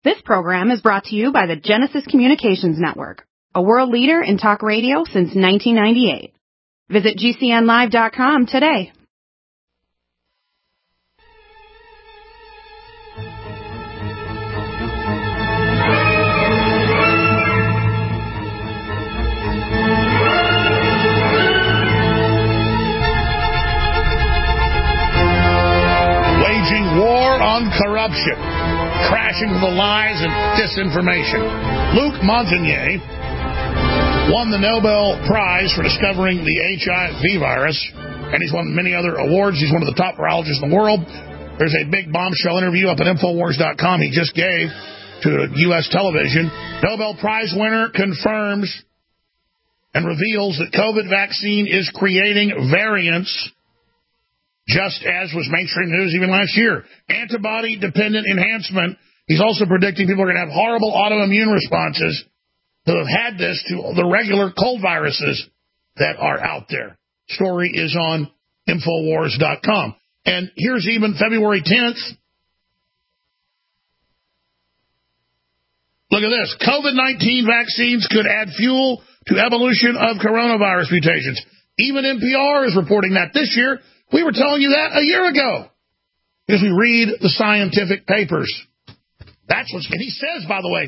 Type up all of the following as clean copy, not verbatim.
This program is brought to you by the Genesis Communications Network, a world leader in talk radio since 1998. Visit GCNlive.com today. Waging war on corruption. Crashing the lies and disinformation. Luc Montagnier won the Nobel Prize for discovering the HIV virus, and he's won many other awards. He's one of the top virologists in the world. There's a big bombshell interview up at Infowars.com he just gave to U.S. television. Nobel Prize winner confirms and reveals that COVID vaccine is creating variants, just as was mainstream news even last year. Antibody-dependent enhancement. He's also predicting people are going to have horrible autoimmune responses who have had this to the regular cold viruses that are out there. Story is on Infowars.com. And here's even February 10th. Look at this. COVID-19 vaccines could add fuel to evolution of coronavirus mutations. Even NPR is reporting that this year. We were telling you that a year ago because we read the scientific papers. That's what's, and he says, by the way,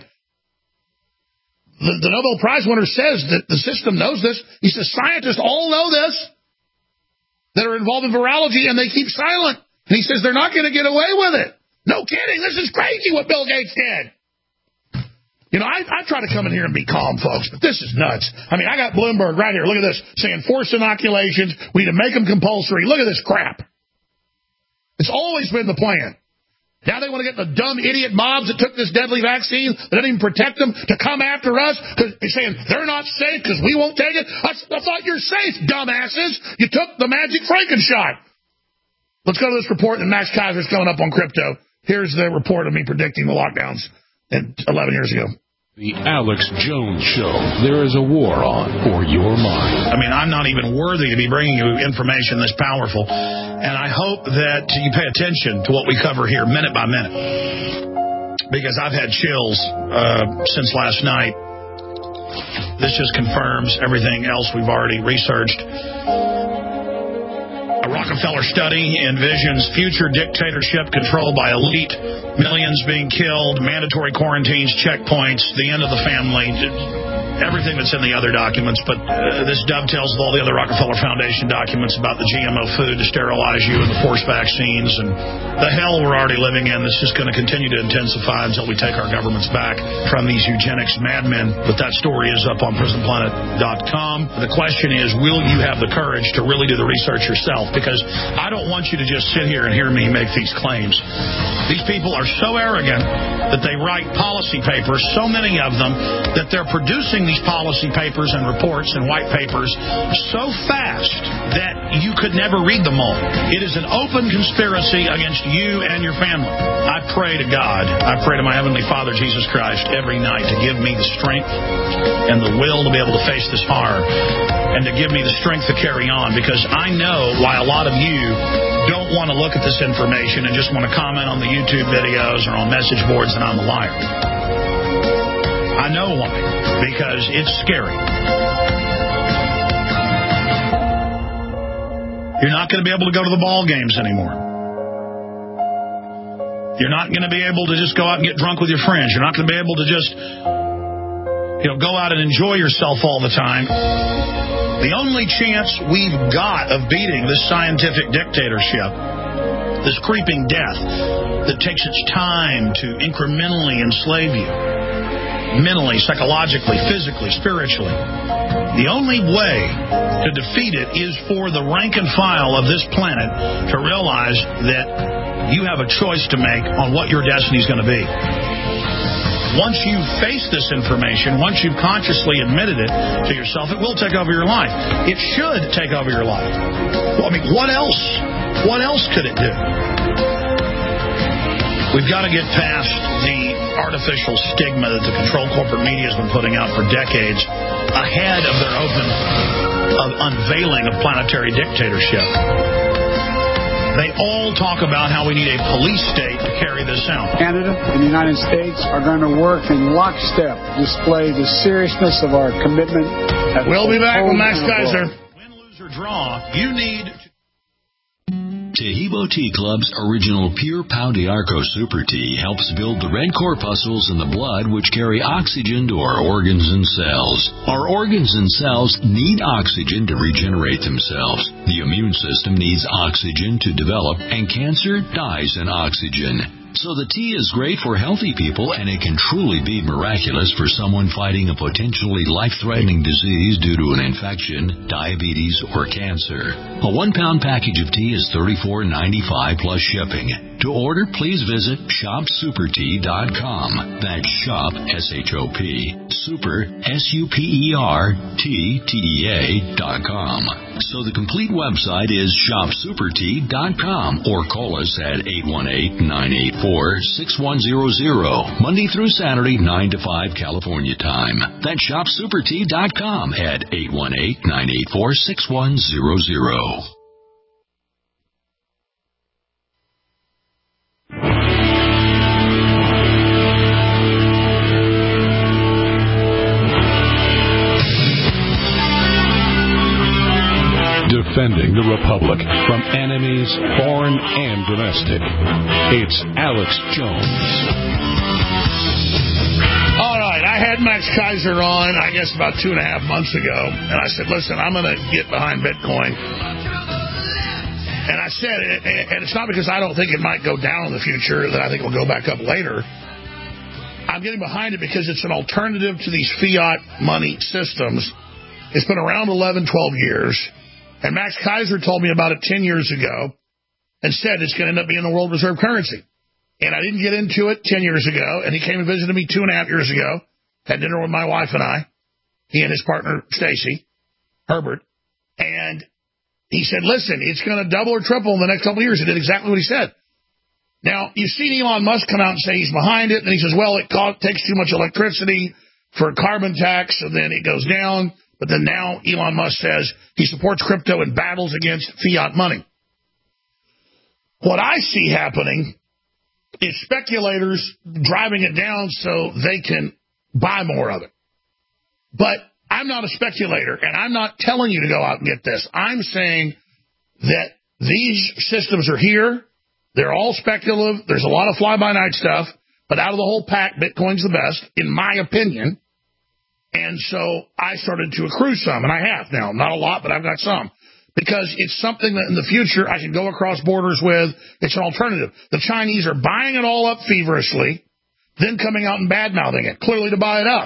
the Nobel Prize winner says that the system knows this. He says scientists all know this that are involved in virology, and they keep silent. And he says they're not going to get away with it. No kidding. This is crazy what Bill Gates did. You know, I try to come in here and be calm, folks, but this is nuts. I mean, I got Bloomberg right here. Look at this, saying force inoculations. We need to make them compulsory. Look at this crap. It's always been the plan. Now they want to get the dumb idiot mobs that took this deadly vaccine that didn't even protect them to come after us because they're saying they're not safe because we won't take it. I thought you're safe, dumbasses. You took the magic Frankenshot. Let's go to this report that Max Kaiser's coming up on crypto. Here's the report of me predicting the lockdowns 11 years ago. The Alex Jones Show. There is a war on for your mind. I mean, I'm not even worthy to be bringing you information this powerful, and I hope that you pay attention to what we cover here minute by minute, because I've had chills since last night. This just confirms everything else we've already researched. A Rockefeller study envisions future dictatorship controlled by elite, millions being killed, mandatory quarantines, checkpoints, the end of the family, everything that's in the other documents. But this dovetails with all the other Rockefeller Foundation documents about the GMO food to sterilize you and the forced vaccines and the hell we're already living in. This is going to continue to intensify until we take our governments back from these eugenics madmen. But that story is up on PrisonPlanet.com. The question is, will you have the courage to really do the research yourself? Because I don't want you to just sit here and hear me make these claims. These people are so arrogant that they write policy papers, so many of them, that they're producing these policy papers and reports and white papers so fast that you could never read them all. It is an open conspiracy against you and your family. I pray to God, I pray to my Heavenly Father, Jesus Christ, every night to give me the strength and the will to be able to face this horror and to give me the strength to carry on, because I know why a lot of you don't want to look at this information and just want to comment on the YouTube videos or on message boards that I'm a liar. I know why. Because it's scary. You're not going to be able to go to the ball games anymore. You're not going to be able to just go out and get drunk with your friends. You're not going to be able to just, go out and enjoy yourself all the time. The only chance we've got of beating this scientific dictatorship, this creeping death that takes its time to incrementally enslave you, mentally, psychologically, physically, spiritually. The only way to defeat it is for the rank and file of this planet to realize that you have a choice to make on what your destiny is going to be. Once you face this information, once you've consciously admitted it to yourself, it will take over your life. It should take over your life. Well, I mean, what else? What else could it do? We've got to get past the artificial stigma that the controlled corporate media has been putting out for decades ahead of their unveiling of planetary dictatorship. They all talk about how we need a police state to carry this out. Canada and the United States are going to work in lockstep to display the seriousness of our commitment. We'll be back with Max Kaiser. Win, lose, or draw, you need... Taheebo Tea Club's original Pure Pau d'Arco Super Tea helps build the red corpuscles in the blood which carry oxygen to our organs and cells. Our organs and cells need oxygen to regenerate themselves. The immune system needs oxygen to develop, and cancer dies in oxygen. So the tea is great for healthy people, and it can truly be miraculous for someone fighting a potentially life-threatening disease due to an infection, diabetes, or cancer. A 1-pound package of tea is $34.95 plus shipping. To order, please visit shopsupertea.com. That's shop, S-H-O-P, super, S-U-P-E-R-T-T-E-A.com. So the complete website is shopsupertea.com, or call us at 818-984-6100, Monday through Saturday, 9 to 5 California time. That's shopsupertea.com at 818-984-6100. Defending the Republic from enemies, foreign and domestic. It's Alex Jones. All right, I had Max Kaiser on, I guess, about 2.5 months ago, and I said, listen, I'm going to get behind Bitcoin. And I said, and it's not because I don't think it might go down in the future, that I think it'll go back up later. I'm getting behind it because it's an alternative to these fiat money systems. It's been around 11, 12 years. And Max Kaiser told me about it 10 years ago and said it's going to end up being the world reserve currency. And I didn't get into it 10 years ago, and he came and visited me 2.5 years ago, had dinner with my wife and I, he and his partner, Stacy, Herbert, and he said, listen, it's going to double or triple in the next couple of years. He did exactly what he said. Now, you've seen Elon Musk come out and say he's behind it, and he says, well, it takes too much electricity for a carbon tax, and then it goes down. But then now Elon Musk says he supports crypto and battles against fiat money. What I see happening is speculators driving it down so they can buy more of it. But I'm not a speculator, and I'm not telling you to go out and get this. I'm saying that these systems are here. They're all speculative. There's a lot of fly-by-night stuff. But out of the whole pack, Bitcoin's the best, in my opinion. And so I started to accrue some, and I have now. Not a lot, but I've got some. Because it's something that in the future I can go across borders with. It's an alternative. The Chinese are buying it all up feverishly, then coming out and bad-mouthing it, clearly to buy it up.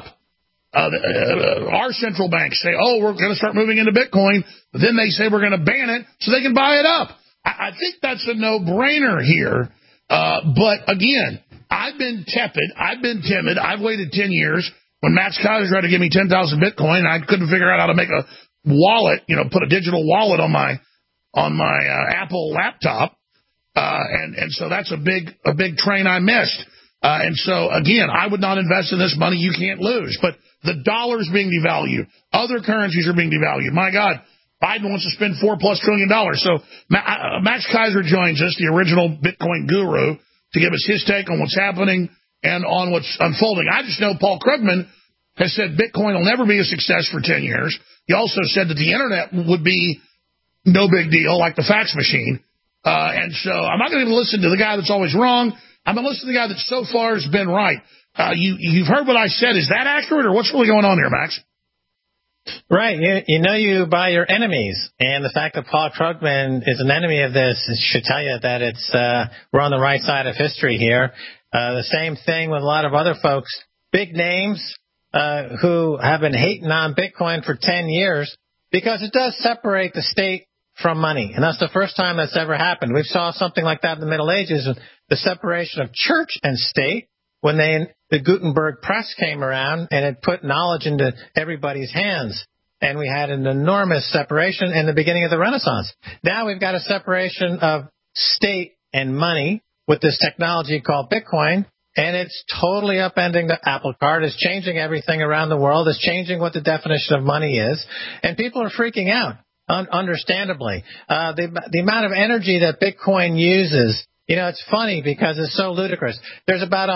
Our central banks say, oh, we're going to start moving into Bitcoin. But then they say we're going to ban it so they can buy it up. I think that's a no-brainer here. But, again, I've been tepid. I've been timid. I've waited 10 years. When Max Kaiser tried to give me 10,000 Bitcoin, I couldn't figure out how to make a wallet, put a digital wallet on my Apple laptop. And so that's a big train I missed. And so, again, I would not invest in this money. You can't lose. But the dollar's being devalued. Other currencies are being devalued. My God, Biden wants to spend $4+ trillion. So Max Kaiser joins us, the original Bitcoin guru, to give us his take on what's happening and on what's unfolding. I just know Paul Krugman has said Bitcoin will never be a success for 10 years. He also said that the Internet would be no big deal, like the fax machine. And so I'm not going to listen to the guy that's always wrong. I'm going to listen to the guy that so far has been right. You've heard what I said. Is that accurate, or what's really going on here, Max? Right. You buy your enemies. And the fact that Paul Krugman is an enemy of this should tell you that we're on the right side of history here. The same thing with a lot of other folks, big names who have been hating on Bitcoin for 10 years because it does separate the state from money. And that's the first time that's ever happened. We saw something like that in the Middle Ages, the separation of church and state, when the Gutenberg press came around and it put knowledge into everybody's hands. And we had an enormous separation in the beginning of the Renaissance. Now we've got a separation of state and money with this technology called Bitcoin, and it's totally upending the apple cart. It's changing everything around the world. It's changing what the definition of money is, and people are freaking out. understandably. The amount of energy that Bitcoin uses, it's funny because it's so ludicrous. There's about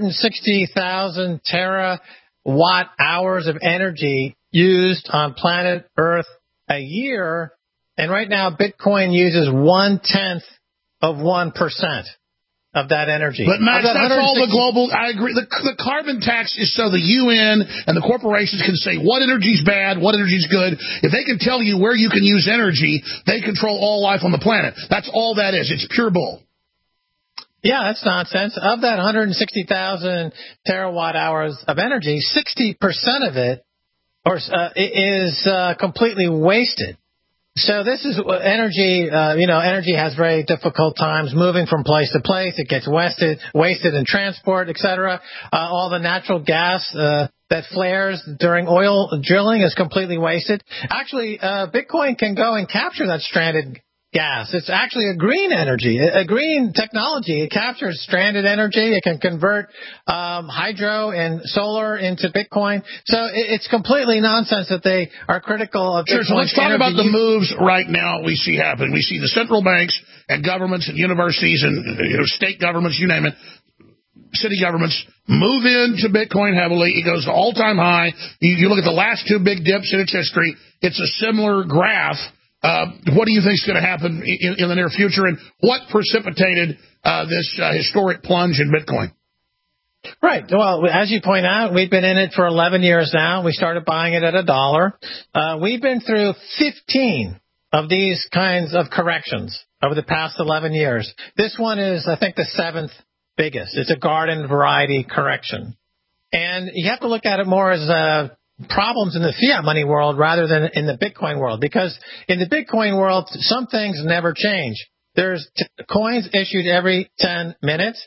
160,000 terawatt hours of energy used on planet Earth a year, and right now Bitcoin uses 1/10 of 1% of that energy. But Max, that's all the global. I agree. The carbon tax is so the UN and the corporations can say what energy's bad, what energy's good. If they can tell you where you can use energy, they control all life on the planet. That's all that is. It's pure bull. Yeah, that's nonsense. Of that 160,000 terawatt hours of energy, 60% of it is completely wasted. So this is energy, energy has very difficult times moving from place to place. It gets wasted in transport, etc. All the natural gas that flares during oil drilling is completely wasted. Actually, Bitcoin can go and capture that stranded gas. It's actually a green energy, a green technology. It captures stranded energy. It can convert hydro and solar into Bitcoin. So it's completely nonsense that they are critical of Bitcoin. Sure, so let's talk about the moves right now we see happen. We see the central banks and governments and universities and state governments, you name it, city governments move into Bitcoin heavily. It goes to all-time high. You look at the last two big dips in its history. It's a similar graph. What do you think is going to happen in the near future, and what precipitated this historic plunge in Bitcoin? Right. Well, as you point out, we've been in it for 11 years now. We started buying it at $1. We've been through 15 of these kinds of corrections over the past 11 years. This one is, I think, the 7th biggest. It's a garden variety correction. And you have to look at it more as problems in the fiat money world rather than in the Bitcoin world, because in the Bitcoin world, some things never change. There's coins issued every 10 minutes.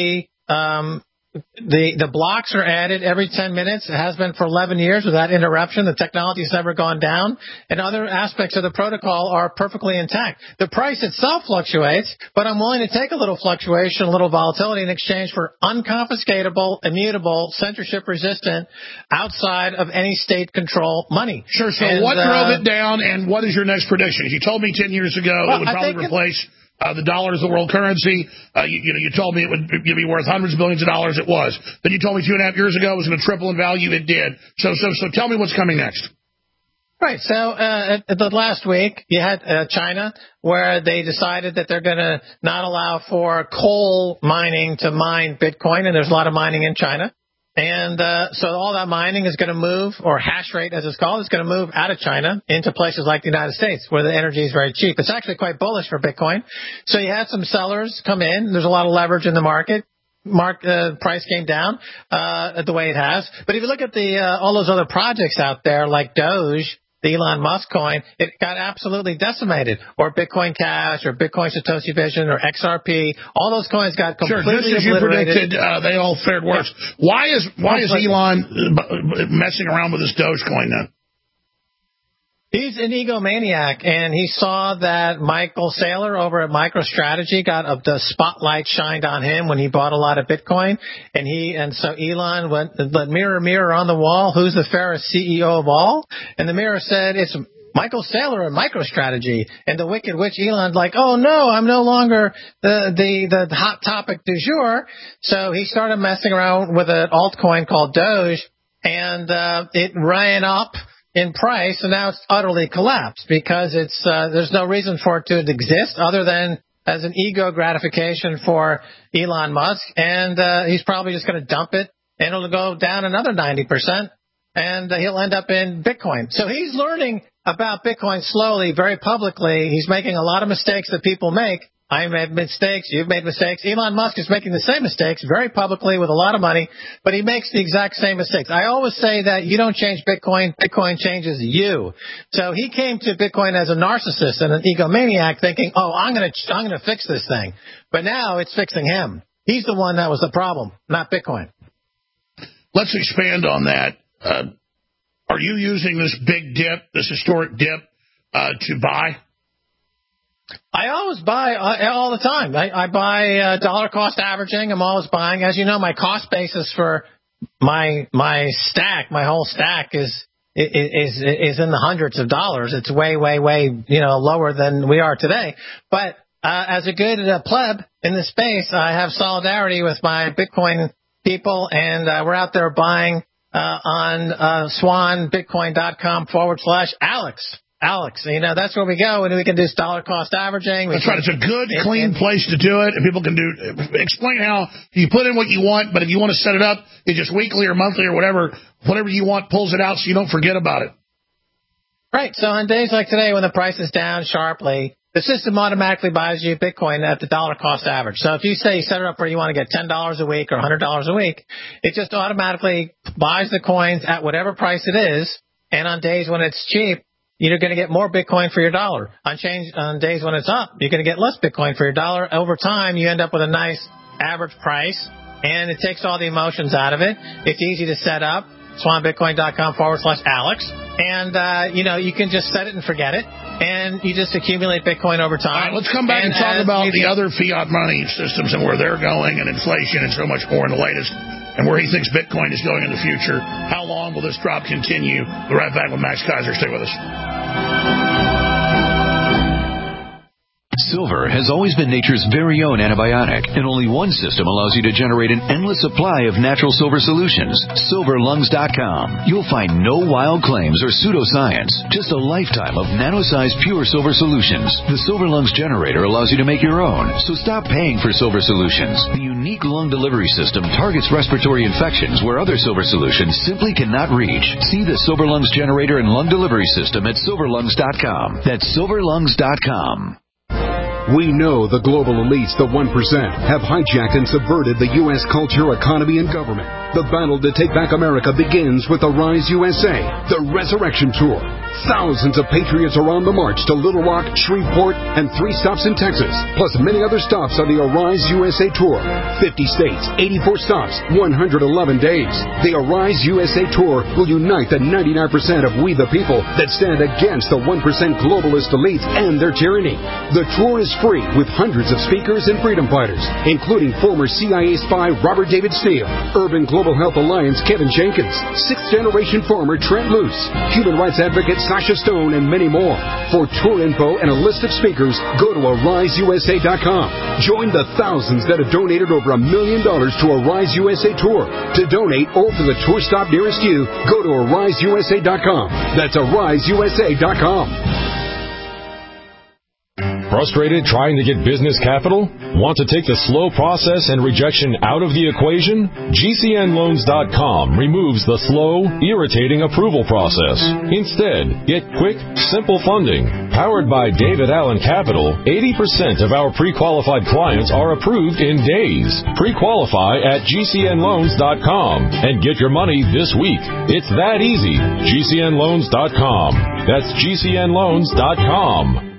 The blocks are added every 10 minutes. It has been for 11 years without interruption. The technology's never gone down. And other aspects of the protocol are perfectly intact. The price itself fluctuates, but I'm willing to take a little fluctuation, a little volatility in exchange for unconfiscatable, immutable, censorship-resistant, outside of any state control money. Sure, so what drove it down, and what is your next prediction? You told me 10 years ago it would probably replace the dollar is the world currency. You told me it would be worth hundreds of billions of dollars. It was. Then you told me 2.5 years ago it was going to triple in value. It did. So tell me what's coming next. Right. So the last week you had China, where they decided that they're going to not allow for coal mining to mine Bitcoin, and there's a lot of mining in China. And so all that mining is going to move, or hash rate as it's called, is going to move out of China into places like the United States where the energy is very cheap. It's actually quite bullish for Bitcoin. So you had some sellers come in. There's a lot of leverage in the market. Price came down the way it has. But if you look at all those other projects out there like Doge, the Elon Musk coin, it got absolutely decimated. Or Bitcoin Cash, or Bitcoin Satoshi Vision, or XRP. All those coins got completely obliterated. Just as you predicted, they all fared worse. Yeah. Why is Elon messing around with this Dogecoin then? He's an egomaniac, and he saw that Michael Saylor over at MicroStrategy got the spotlight shined on him when he bought a lot of Bitcoin, and so Elon went, the mirror on the wall, who's the fairest CEO of all? And the mirror said, it's Michael Saylor at MicroStrategy. And the wicked witch Elon's like, oh no, I'm no longer the hot topic du jour. So he started messing around with an altcoin called Doge, and it ran up in price, and now it's utterly collapsed because there's no reason for it to exist other than as an ego gratification for Elon Musk, and he's probably just going to dump it, and it'll go down another 90%, and he'll end up in Bitcoin. So he's learning about Bitcoin slowly, very publicly. He's making a lot of mistakes that people make. I made mistakes. You've made mistakes. Elon Musk is making the same mistakes very publicly with a lot of money, but he makes the exact same mistakes. I always say that you don't change Bitcoin. Bitcoin changes you. So he came to Bitcoin as a narcissist and an egomaniac thinking, oh, I'm going to fix this thing. But now it's fixing him. He's the one that was the problem, not Bitcoin. Let's expand on that. Are you using this big dip, this historic dip, to buy? I always buy all the time. I buy dollar cost averaging. I'm always buying. As you know, my cost basis for my stack, my whole stack is is in the hundreds of dollars. It's way, lower than we are today. But as a good pleb in the space, I have solidarity with my Bitcoin people, and we're out there buying on swanbitcoin.com/Alex. Alex, that's where we go, and we can do dollar cost averaging. That's right. It's a good, clean place to do it, and people can explain how you put in what you want, but if you want to set it up, it's just weekly or monthly or whatever you want pulls it out so you don't forget about it. Right. So on days like today when the price is down sharply, the system automatically buys you Bitcoin at the dollar cost average. So if you say you set it up where you want to get $10 a week or $100 a week, it just automatically buys the coins at whatever price it is, and on days when it's cheap, you're going to get more Bitcoin for your dollar. On days when it's up, you're going to get less Bitcoin for your dollar. Over time, you end up with a nice average price, and it takes all the emotions out of it. It's easy to set up, swanbitcoin.com/Alex. And, you can just set it and forget it, and you just accumulate Bitcoin over time. All right, let's come back and talk about the other fiat money systems and where they're going and inflation and so much more in the latest, and where he thinks Bitcoin is going in the future. How long will this drop continue? We'll be right back with Max Kaiser. Stay with us. Silver has always been nature's very own antibiotic, and only one system allows you to generate an endless supply of natural silver solutions. SilverLungs.com. You'll find no wild claims or pseudoscience, just a lifetime of nano-sized pure silver solutions. The Silver Lungs generator allows you to make your own, so stop paying for silver solutions. The unique lung delivery system targets respiratory infections where other silver solutions simply cannot reach. See the Silver Lungs generator and lung delivery system at SilverLungs.com. That's SilverLungs.com. We know the global elites, the 1%, have hijacked and subverted the U.S. culture, economy, and government. The battle to take back America begins with the Rise USA, the Resurrection Tour. Thousands of patriots are on the march to Little Rock, Shreveport, and 3 stops in Texas, plus many other stops on the Arise USA Tour. 50 states, 84 stops, 111 days. The Arise USA Tour will unite the 99% of we the people that stand against the 1% globalist elites and their tyranny. The tour is free with hundreds of speakers and freedom fighters, including former CIA spy Robert David Steele, Urban Global Health Alliance Kevin Jenkins, 6th-generation farmer Trent Luce, human rights advocate Sasha Stone, and many more. For tour info and a list of speakers, go to AriseUSA.com. Join the thousands that have donated over $1 million to Arise USA Tour. To donate or for the tour stop nearest you, go to AriseUSA.com. That's AriseUSA.com. Frustrated trying to get business capital? Want to take the slow process and rejection out of the equation? GCNLoans.com removes the slow, irritating approval process. Instead, get quick, simple funding. Powered by David Allen Capital, 80% of our pre-qualified clients are approved in days. Pre-qualify at GCNLoans.com and get your money this week. It's that easy. GCNLoans.com. That's GCNLoans.com.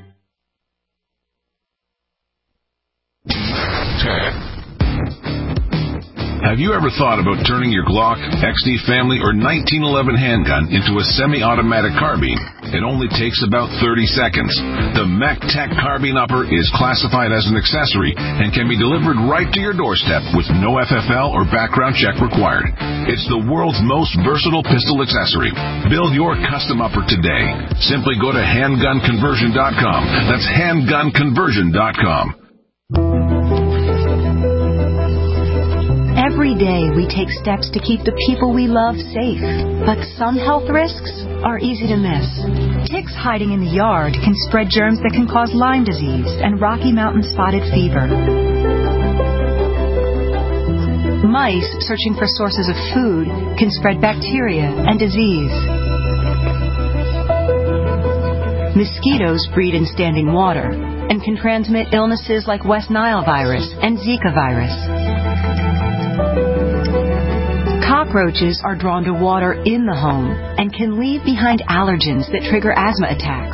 Have you ever thought about turning your Glock, XD Family, or 1911 handgun into a semi-automatic carbine? It only takes about 30 seconds. The MacTech Carbine Upper is classified as an accessory and can be delivered right to your doorstep with no FFL or background check required. It's the world's most versatile pistol accessory. Build your custom upper today. Simply go to handgunconversion.com. That's handgunconversion.com. Every day we take steps to keep the people we love safe, but some health risks are easy to miss. Ticks hiding in the yard can spread germs that can cause Lyme disease and Rocky Mountain spotted fever. Mice searching for sources of food can spread bacteria and disease. Mosquitoes breed in standing water and can transmit illnesses like West Nile virus and Zika virus. Cockroaches are drawn to water in the home and can leave behind allergens that trigger asthma attacks.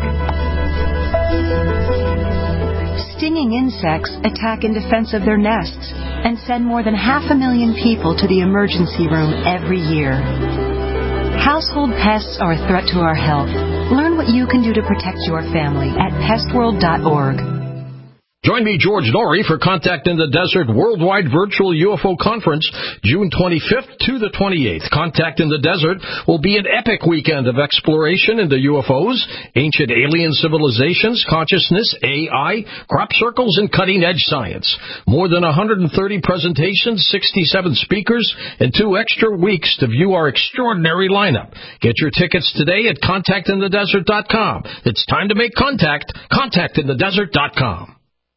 Stinging insects attack in defense of their nests and send more than 500,000 people to the emergency room every year. Household pests are a threat to our health. Learn what you can do to protect your family at pestworld.org. Join me, George Norrie, for Contact in the Desert Worldwide Virtual UFO Conference, June 25th to the 28th. Contact in the Desert will be an epic weekend of exploration into UFOs, ancient alien civilizations, consciousness, AI, crop circles, and cutting-edge science. More than 130 presentations, 67 speakers, and 2 extra weeks to view our extraordinary lineup. Get your tickets today at contactinthedesert.com. It's time to make contact. Contactinthedesert.com.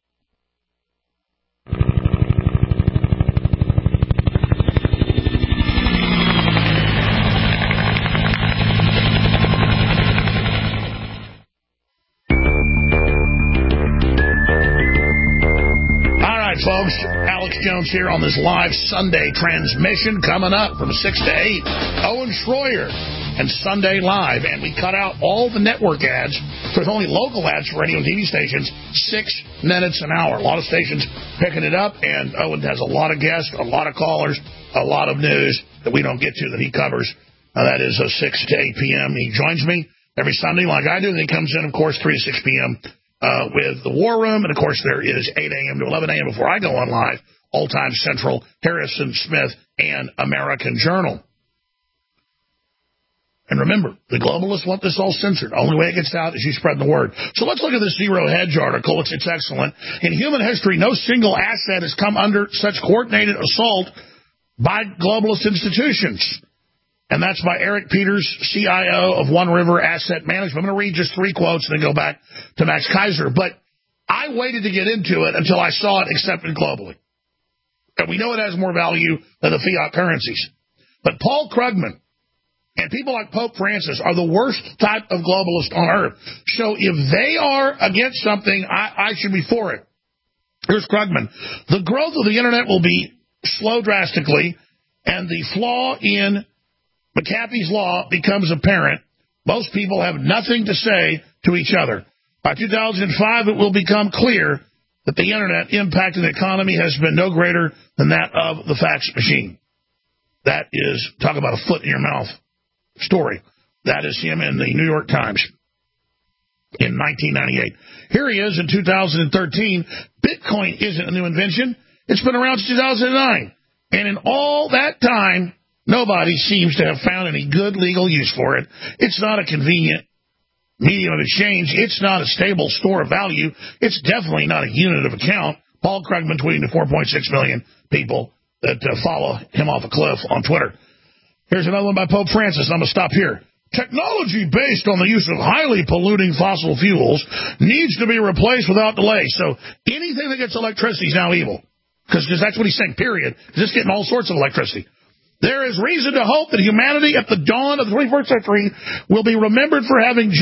Folks, Alex Jones here on this live Sunday transmission coming up from 6 to 8. Owen Schroyer and Sunday Live. And we cut out all the network ads. There's only local ads for radio and TV stations, 6 minutes an hour. A lot of stations picking it up, and Owen has a lot of guests, a lot of callers, a lot of news that we don't get to that he covers. That is 6 to 8 p.m. He joins me every Sunday like I do, and he comes in, of course, 3 to 6 p.m., with the War Room, and of course there is 8 a.m. to 11 a.m. before I go on live, All Time Central, Harrison Smith, and American Journal. And remember, the globalists want this all censored. The only way it gets out is you spread the word. So let's look at this Zero Hedge article. It's excellent. In human history, no single asset has come under such coordinated assault by globalist institutions. And that's by Eric Peters, CIO of One River Asset Management. I'm going to read just 3 quotes and then go back to Max Kaiser. But I waited to get into it until I saw it accepted globally. And we know it has more value than the fiat currencies. But Paul Krugman and people like Pope Francis are the worst type of globalist on earth. So if they are against something, I should be for it. Here's Krugman. The growth of the Internet will be slow drastically, and the flaw in McAfee's law becomes apparent. Most people have nothing to say to each other. By 2005, it will become clear that the Internet impact on the economy has been no greater than that of the fax machine. That is, talk about a foot in your mouth story. That is him in the New York Times in 1998. Here he is in 2013. Bitcoin isn't a new invention. It's been around since 2009. And in all that time, nobody seems to have found any good legal use for it. It's not a convenient medium of exchange. It's not a stable store of value. It's definitely not a unit of account. Paul Krugman tweeting to 4.6 million people that follow him off a cliff on Twitter. Here's another one by Pope Francis. I'm going to stop here. Technology based on the use of highly polluting fossil fuels needs to be replaced without delay. So anything that gets electricity is now evil. Because that's what he's saying, period. It's getting all sorts of electricity. There is reason to hope that humanity at the dawn of the 21st century will be remembered for having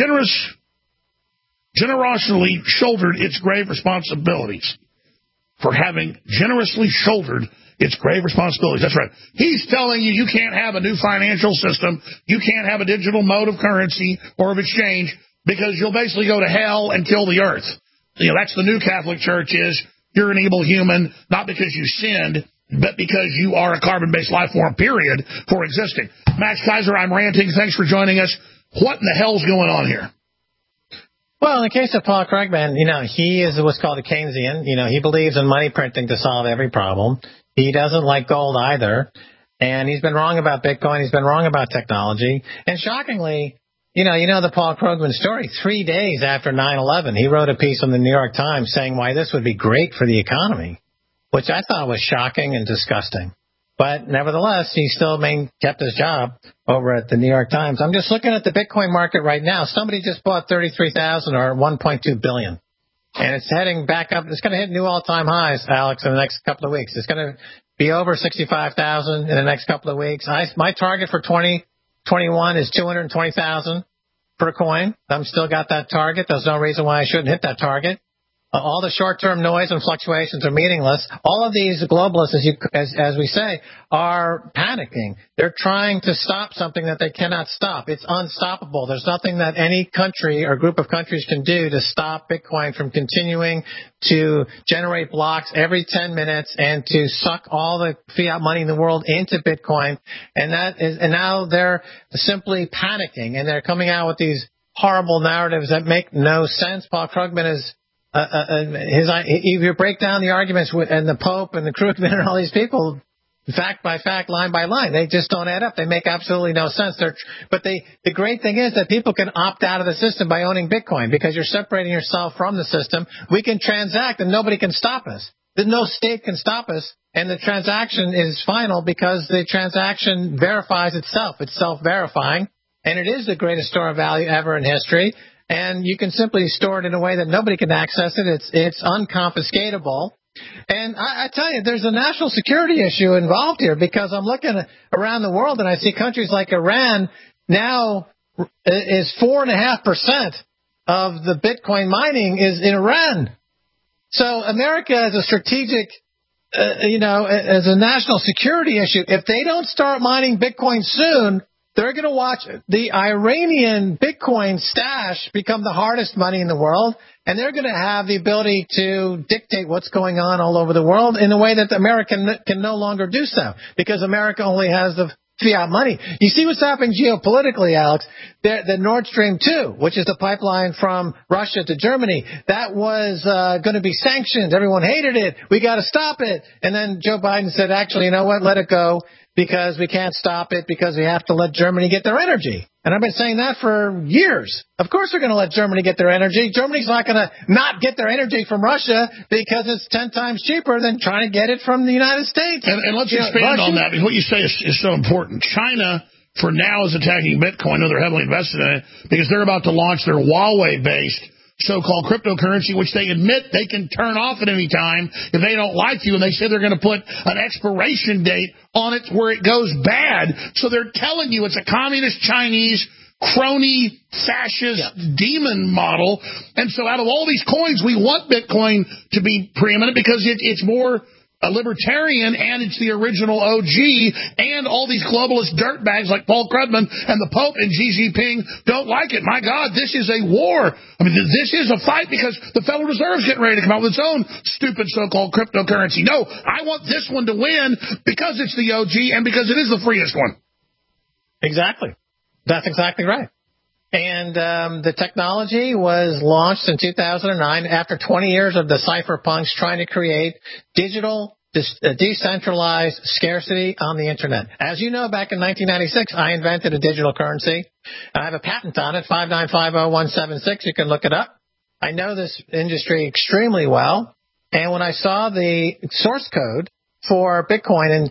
generously shouldered its grave responsibilities. For having generously shouldered its grave responsibilities. That's right. He's telling you can't have a new financial system, you can't have a digital mode of currency or of exchange because you'll basically go to hell and kill the earth. You know, that's the new Catholic Church is you're an evil human, not because you sinned, but because you are a carbon-based life form, period, for existing. Max Kaiser, I'm ranting. Thanks for joining us. What in the hell's going on here? Well, in the case of Paul Krugman, he is what's called a Keynesian. He believes in money printing to solve every problem. He doesn't like gold either. And he's been wrong about Bitcoin. He's been wrong about technology. And shockingly, you know the Paul Krugman story. 3 days after 9/11, he wrote a piece in the New York Times saying why this would be great for the economy, which I thought was shocking and disgusting. But nevertheless, he still kept his job over at the New York Times. I'm just looking at the Bitcoin market right now. Somebody just bought 33,000 or 1.2 billion. And it's heading back up. It's going to hit new all-time highs, Alex, in the next couple of weeks. It's going to be over 65,000 in the next couple of weeks. My target for 2021 is 220,000 per coin. I'm still got that target. There's no reason why I shouldn't hit that target. All the short-term noise and fluctuations are meaningless. All of these globalists, as we say, are panicking. They're trying to stop something that they cannot stop. It's unstoppable. There's nothing that any country or group of countries can do to stop Bitcoin from continuing to generate blocks every 10 minutes and to suck all the fiat money in the world into Bitcoin. And now they're simply panicking, and they're coming out with these horrible narratives that make no sense. Paul Krugman is if you break down the arguments and the Pope and the Krugman and all these people, fact by fact, line by line, they just don't add up. They make absolutely no sense. The great thing is that people can opt out of the system by owning Bitcoin because you're separating yourself from the system. We can transact and nobody can stop us. No state can stop us, and the transaction is final because the transaction verifies itself. It's self-verifying, and it is the greatest store of value ever in history. And you can simply store it in a way that nobody can access it. It's unconfiscatable. And I tell you, there's a national security issue involved here because I'm looking around the world and I see countries like Iran now is 4.5% of the Bitcoin mining is in Iran. So America as a strategic, as a national security issue, if they don't start mining Bitcoin soon, they're going to watch the Iranian Bitcoin stash become the hardest money in the world, and they're going to have the ability to dictate what's going on all over the world in a way that America can no longer do so, because America only has the fiat money. You see what's happening geopolitically, Alex? The Nord Stream 2, which is the pipeline from Russia to Germany, that was going to be sanctioned. Everyone hated it. We got to stop it. And then Joe Biden said, actually, you know what? Let it go because we can't stop it because we have to let Germany get their energy. And I've been saying that for years. Of course we're going to let Germany get their energy. Germany's not going to not get their energy from Russia because it's 10 times cheaper than trying to get it from the United States. And let's expand on that, because what you say is so important. China, for now, is attacking Bitcoin. They're heavily invested in it because they're about to launch their Huawei-based so-called cryptocurrency, which they admit they can turn off at any time if they don't like you, and they say they're going to put an expiration date on it where it goes bad. So they're telling you it's a communist Chinese crony fascist demon model. And so out of all these coins, we want Bitcoin to be preeminent because it's more a libertarian, and it's the original OG, and all these globalist dirtbags like Paul Krugman and the Pope and Xi Jinping don't like it. My God, this is a war. I mean, this is a fight because the Federal Reserve's getting ready to come out with its own stupid so-called cryptocurrency. No, I want this one to win because it's the OG and because it is the freest one. Exactly. That's exactly right. And the technology was launched in 2009 after 20 years of the cypherpunks trying to create digital, decentralized scarcity on the Internet. As you know, back in 1996, I invented a digital currency. I have a patent on it, 5950176. You can look it up. I know this industry extremely well. And when I saw the source code for Bitcoin in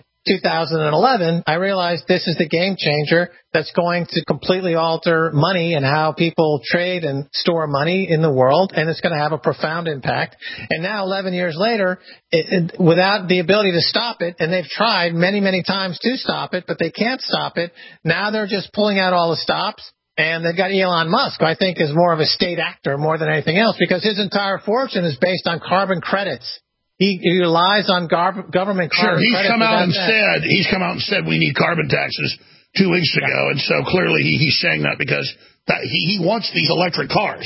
2011, I realized this is the game changer that's going to completely alter money and how people trade and store money in the world, and it's going to have a profound impact. And now, 11 years later, without the ability to stop it, and they've tried many, many times to stop it, but they can't stop it. Now they're just pulling out all the stops, and they've got Elon Musk, who I think is more of a state actor more than anything else, because his entire fortune is based on carbon credits. He relies on government carbon credits. He's come out and said we need carbon taxes 2 weeks ago, and so clearly he's saying that because he wants these electric cars.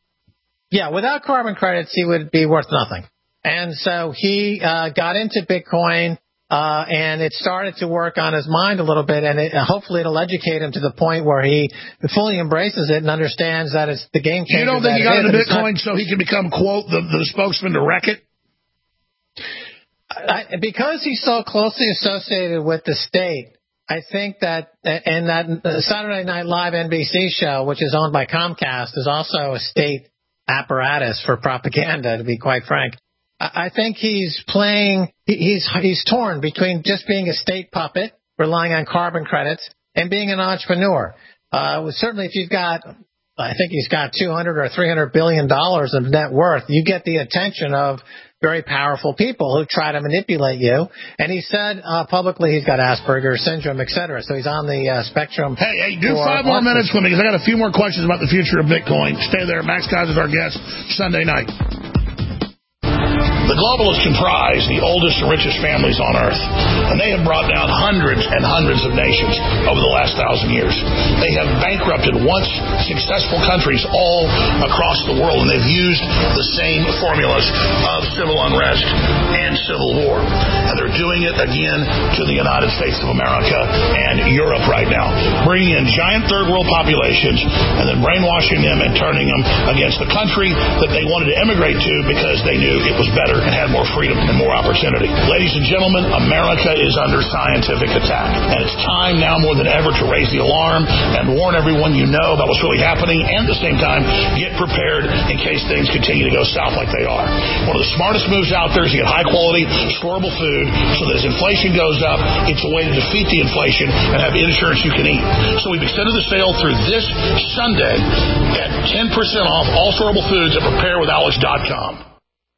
Yeah, without carbon credits, he would be worth nothing. And so he got into Bitcoin, and it started to work on his mind a little bit, and hopefully it'll educate him to the point where he fully embraces it and understands that it's the game changer. You don't think he got into Bitcoin so he can become, quote, the spokesman to wreck it? Because he's so closely associated with the state, I think that, and that Saturday Night Live NBC show, which is owned by Comcast, is also a state apparatus for propaganda, to be quite frank. I think he's torn between just being a state puppet, relying on carbon credits, and being an entrepreneur. Certainly if you've got, I think he's got $200 or $300 billion of net worth, you get the attention of very powerful people who try to manipulate you. And he said publicly he's got Asperger's syndrome, et cetera. So he's on the spectrum. Hey, do 5 more minutes with me because I got a few more questions about the future of Bitcoin. Stay there. Max Keiser is our guest Sunday night. The globalists comprise the oldest and richest families on Earth, and they have brought down hundreds and hundreds of nations over the last 1,000 years. They have bankrupted once successful countries all across the world, and they've used the same formulas of civil unrest and civil war. And they're doing it again to the United States of America and Europe right now, bringing in giant third world populations and then brainwashing them and turning them against the country that they wanted to emigrate to because they knew it was better and had more freedom and more opportunity. Ladies and gentlemen, America is under scientific attack, and it's time now more than ever to raise the alarm and warn everyone you know about what's really happening, and at the same time get prepared in case things continue to go south like they are. One of the smartest moves out there is to get high quality, storable food so that as inflation goes up, it's a way to defeat the inflation and have insurance you can eat. So we've extended the sale through this Sunday at 10% off all storable foods at preparewithalex.com.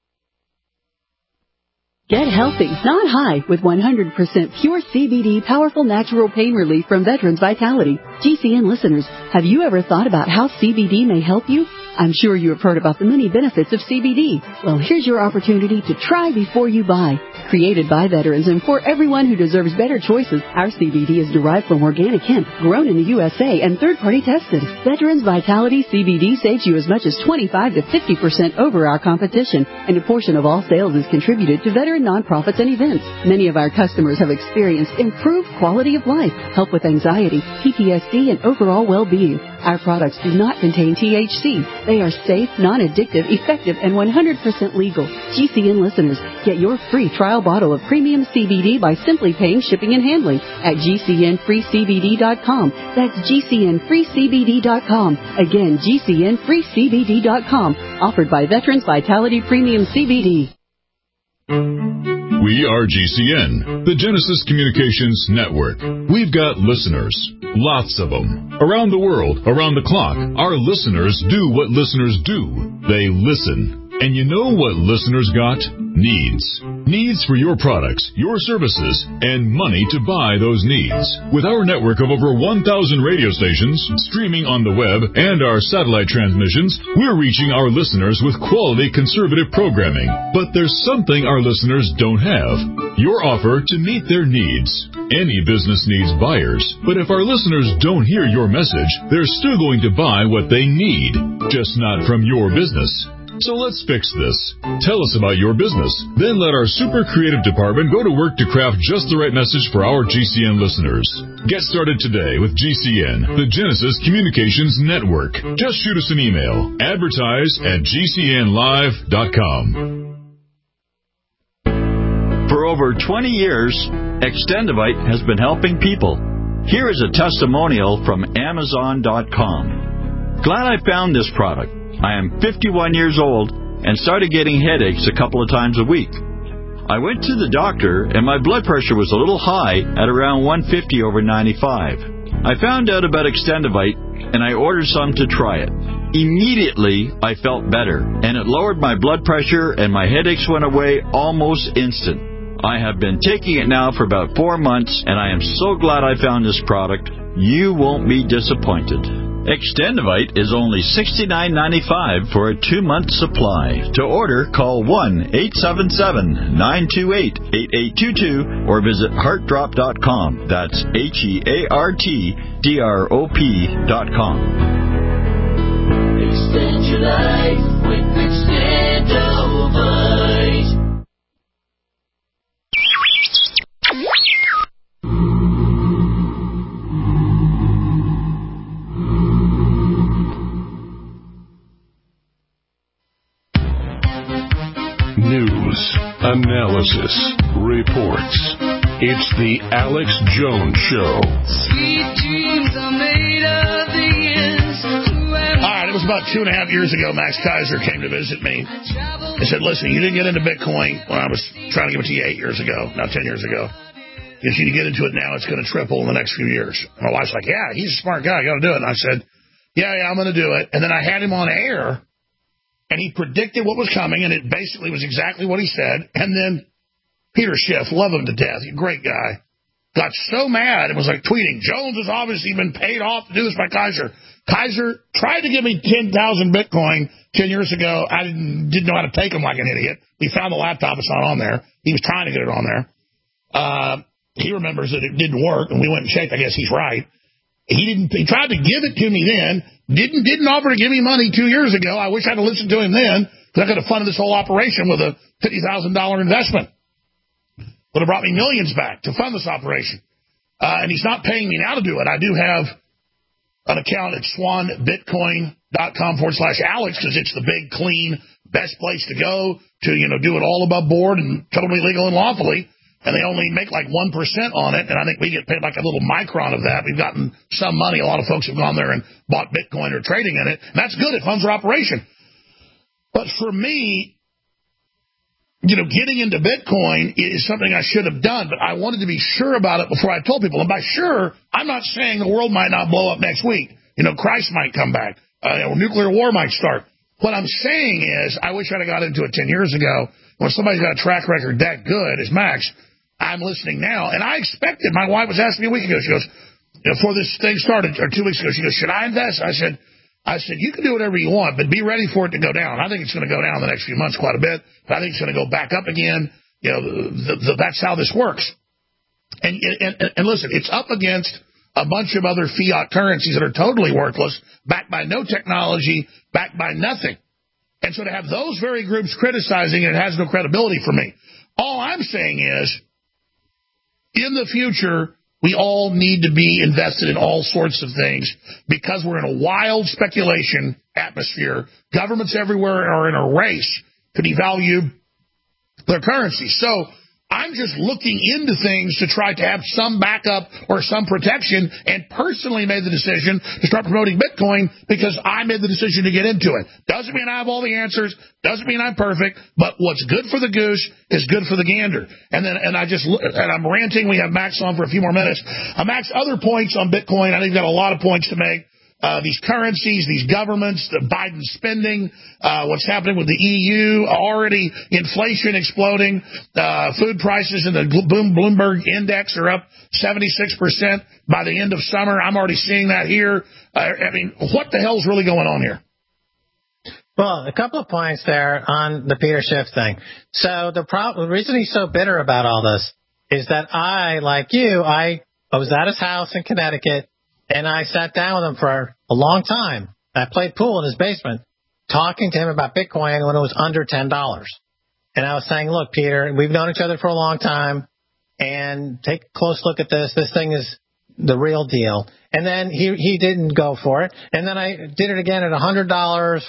Get healthy, not high, with 100% pure CBD powerful natural pain relief from Veterans Vitality. GCN listeners, have you ever thought about how CBD may help you? I'm sure you have heard about the many benefits of CBD. Well, here's your opportunity to try before you buy. Created by veterans and for everyone who deserves better choices, our CBD is derived from organic hemp, grown in the USA, and third-party tested. Veterans Vitality CBD saves you as much as 25 to 50% over our competition, and a portion of all sales is contributed to veteran nonprofits and events. Many of our customers have experienced improved quality of life, help with anxiety, PTSD, and overall well-being. Our products do not contain THC. They are safe, non-addictive, effective, and 100% legal. GCN listeners, get your free trial bottle of premium CBD by simply paying shipping and handling at GCNFreeCBD.com. That's GCNFreeCBD.com. Again, GCNFreeCBD.com. Offered by Veterans Vitality Premium CBD. We are GCN, the Genesis Communications Network. We've got listeners, lots of them. Around the world, around the clock, our listeners do what listeners do. They listen. And you know what listeners got? Needs. Needs for your products, your services, and money to buy those needs. With our network of over 1,000 radio stations, streaming on the web, and our satellite transmissions, we're reaching our listeners with quality conservative programming. But there's something our listeners don't have. Your offer to meet their needs. Any business needs buyers, but if our listeners don't hear your message, they're still going to buy what they need, just not from your business. So let's fix this. Tell us about your business. Then let our super creative department go to work to craft just the right message for our GCN listeners. Get started today with GCN, the Genesis Communications Network. Just shoot us an email. Advertise@GCNlive.com. For over 20 years, Extendivite has been helping people. Here is a testimonial from Amazon.com. Glad I found this product. I am 51 years old and started getting headaches a couple of times a week. I went to the doctor and my blood pressure was a little high at around 150/95. I found out about Extendivite and I ordered some to try it. Immediately, I felt better and it lowered my blood pressure and my headaches went away almost instant. I have been taking it now for about 4 months and I am so glad I found this product. You won't be disappointed. Extendivite is only $69.95 for a 2-month supply. To order, call 1-877-928-8822 or visit heartdrop.com. That's HEARTDROP.com. Extend your life with Extendivite. News, analysis, reports. It's the Alex Jones Show. Sweet dreams are made of the years. All right, it was about 2.5 years ago, Max Kaiser came to visit me. He said, listen, you didn't get into Bitcoin when I was trying to give it to you 8 years ago, now 10 years ago. If you get into it now, it's going to triple in the next few years. My wife's like, yeah, he's a smart guy, I got to do it. And I said, yeah, I'm going to do it. And then I had him on air. And he predicted what was coming, and it basically was exactly what he said. And then Peter Schiff, love him to death, he's a great guy, got so mad and was like tweeting, Jones has obviously been paid off to do this by Kaiser. Kaiser tried to give me 10,000 Bitcoin 10 years ago, I didn't know how to take them like an idiot. We found the laptop. It's not on there. He was trying to get it on there. He remembers that it didn't work, and we went and checked. I guess he's right. He tried to give it to me then. Didn't offer to give me money 2 years ago. I wish I'd have listened to him then, because I could have funded this whole operation with a $50,000 investment. Would have brought me millions back to fund this operation. And he's not paying me now to do it. I do have an account at swanbitcoin.com/Alex, because it's the big, clean, best place to go to, do it all above board and totally legal and lawfully. And they only make like 1% on it, and I think we get paid like a little micron of that. We've gotten some money. A lot of folks have gone there and bought Bitcoin or trading in it, and that's good. It funds our operation. But for me, getting into Bitcoin is something I should have done, but I wanted to be sure about it before I told people. And by sure, I'm not saying the world might not blow up next week. Christ might come back. Nuclear war might start. What I'm saying is, I wish I'd have got into it 10 years ago. When somebody's got a track record that good as Max, I'm listening now. And I expected, my wife was asking me a week ago, she goes, before this thing started, or 2 weeks ago, she goes, should I invest? I said, you can do whatever you want, but be ready for it to go down. I think it's going to go down the next few months quite a bit, but I think it's going to go back up again. That's how this works. And listen, it's up against a bunch of other fiat currencies that are totally worthless, backed by no technology, backed by nothing. And so to have those very groups criticizing it has no credibility for me. All I'm saying is, in the future, we all need to be invested in all sorts of things because we're in a wild speculation atmosphere. Governments everywhere are in a race to devalue their currency. So I'm just looking into things to try to have some backup or some protection, and personally made the decision to start promoting Bitcoin because I made the decision to get into it. Doesn't mean I have all the answers, doesn't mean I'm perfect, but what's good for the goose is good for the gander. And I'm ranting. We have Max on for a few more minutes. Max, other points on Bitcoin. I think you've got a lot of points to make. These currencies, these governments, the Biden spending, what's happening with the EU, already inflation exploding, food prices in the Bloomberg index are up 76% by the end of summer. I'm already seeing that here. What the hell's really going on here? Well, a couple of points there on the Peter Schiff thing. So the reason he's so bitter about all this is that I, like you, I was at his house in Connecticut, and I sat down with him for a long time. I played pool in his basement, talking to him about Bitcoin when it was under $10. And I was saying, look, Peter, we've known each other for a long time, and take a close look at this. This thing is the real deal. And then he didn't go for it. And then I did it again at $100, $500,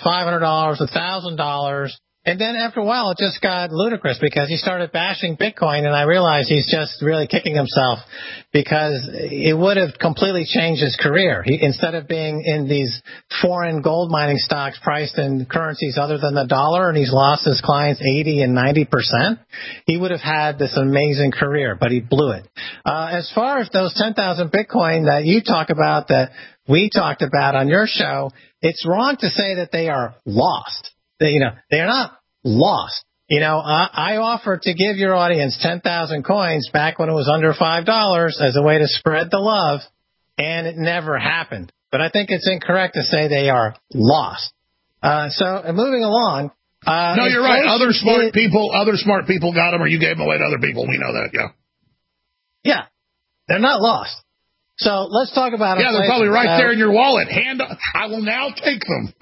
$1,000. And then after a while, it just got ludicrous because he started bashing Bitcoin, and I realized he's just really kicking himself because it would have completely changed his career. Instead of being in these foreign gold mining stocks priced in currencies other than the dollar, and he's lost his clients 80 and 90%, he would have had this amazing career, but he blew it. As far as those 10,000 Bitcoin that you talk about, that we talked about on your show, it's wrong to say that they are lost. They're not lost. I offered to give your audience 10,000 coins back when it was under $5 as a way to spread the love, and it never happened. But I think it's incorrect to say they are lost. So moving along. No, you're right. Other smart people got them, or you gave them away to other people. We know that, yeah. Yeah, they're not lost. So let's talk about inflation. Yeah, they're probably right there in your wallet. I will now take them.